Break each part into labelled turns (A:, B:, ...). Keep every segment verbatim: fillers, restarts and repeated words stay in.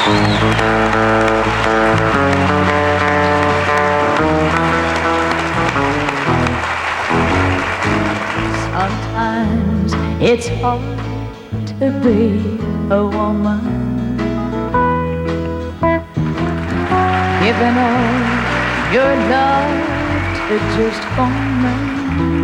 A: Sometimes it's hard to be a woman, giving all your love to just one man.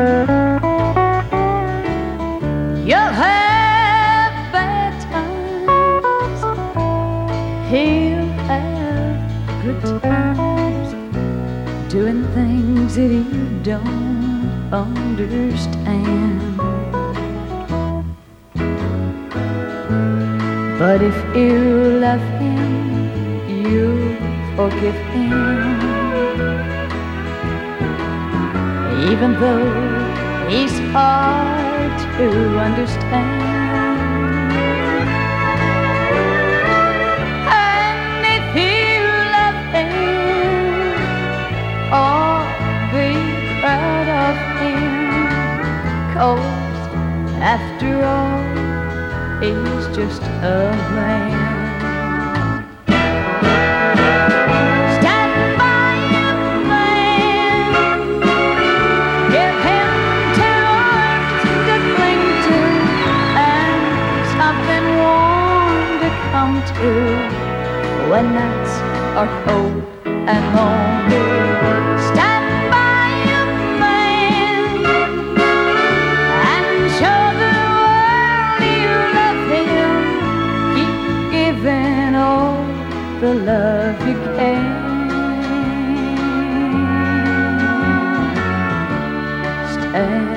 A: You'll have bad times, he'll have good times, doing things that you don't understand. But if you love him, you forgive him, even though he's hard to understand. And if you love him, oh, be proud of him, 'cause after all, he's just a man. Stand by a man, give him two arms to cling to, and something warm to come to when nights are cold and lonely. Stand by a man and show the world you love him. Keep giving all the love you can. Stand